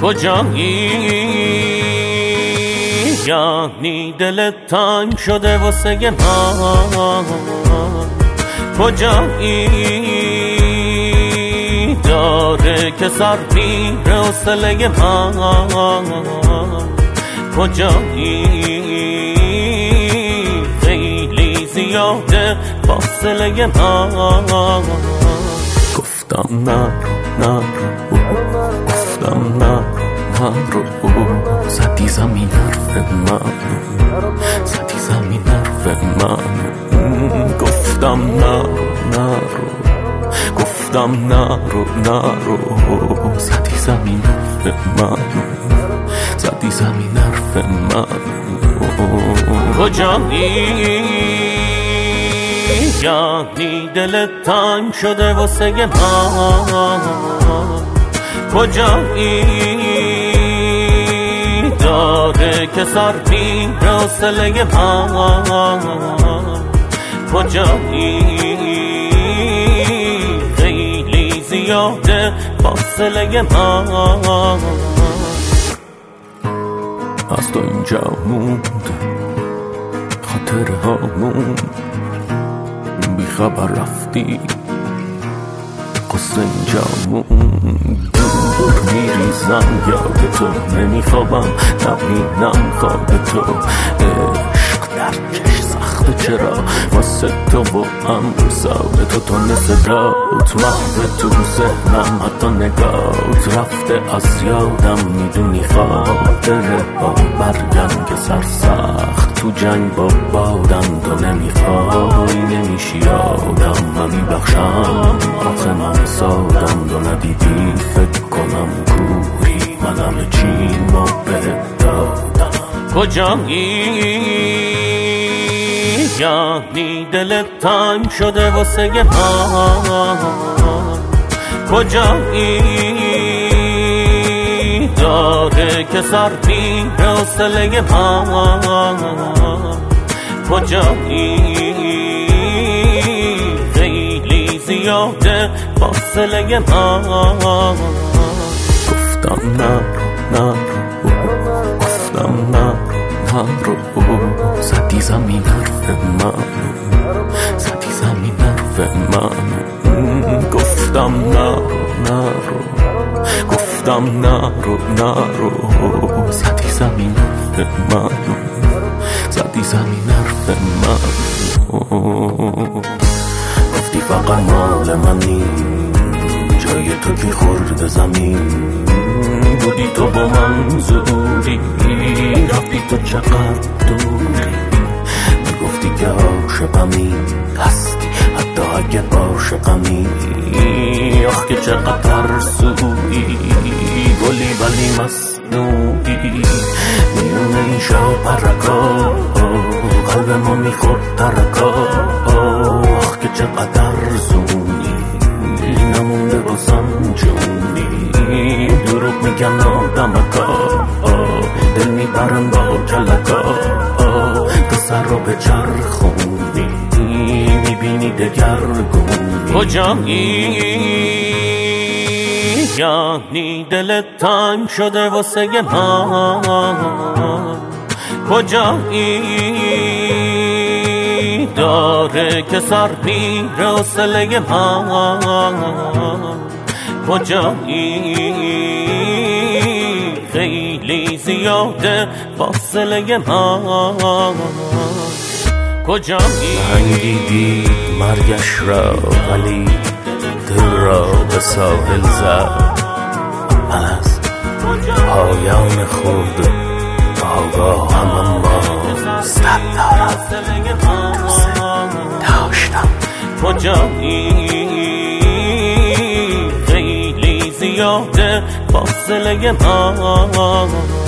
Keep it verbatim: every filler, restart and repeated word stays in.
کجایی؟ یعنی دلت تنگ شده واسه من. کجایی؟ داره که سر میره حوصله من. کجایی؟ خیلی زیاده فاصله من. گفتم نه نه گفتم نه نه زدی زمین حرف من، زدی زمین حرف من. گفتم نه نه گفتم نه رو نه رو زدی زمین حرف من، زدی زمین حرف من. کجایی؟ یعنی دلت تنگ شده واسه من. کجایی؟ داره که سر میره حوصله من. کجایی؟ خیلی زیاده فاصله من. از تو اینجا موند خاطره هامون، بی خبر رفتی قصه اینجا موند. دور میریزم یاد تو، نمیخوابم نبینم خواب تو. عشق درکش سخته چرا واسه تو و هم ساده تو. تو نصدات محو تو ذهنم، حتی نگات رفته از یادم. میدونی خاطره با برگم که سرسخت تو جنگ با بادم. تو نمیخوای نمیشی یادم، من میبخشم آخه من سادم. تو ندیدی فکر کنم کوری، من همه چیم و بهت دادم. کجایی؟ یعنی دلت تنگ شده واسه من. کجایی؟ داره که سر میره حوصله من. کجایی؟ خیلی زیاده فاصله من. گفتم نه نه گفتم نه نه رو زدی زمین حرف من، زدی زمین حرف من. گفتم نه نه رو گفتم نه رو نه رو زدی زمین حرف من، زدی زمین حرف من. گفتی فقط مال منی، جای تو که خورد زمین. بودی تو با من زوری، رفتی تو چقدر دوری. میگفتی که عاشقمی هستی حتی اگه عاشقمی. آخ که چقدر ترسویی، گلی ولی مصنوعی. میونه این شب پرکا قلب ما میخورد ترکا. آخ که چقدر زونی، نمونده بازم جونی. دروغ میگن آدمکا، دل میبرن با کلکا. تو سر رو به چرخونی، میبینی دگرگونی. کجایی؟ یعنی دلت تنگ شده واسه من. کجایی؟ داره که سر میره حوصله من. کجایی؟ خیلی زیاده فاصله من. کجایی؟ رنگی دید مرگش را ولی دل را به ساحل زد. من از پایان خود آگاهم، اما صد دارم داشتم. کجایی؟ خیلی زیاده فاصله من.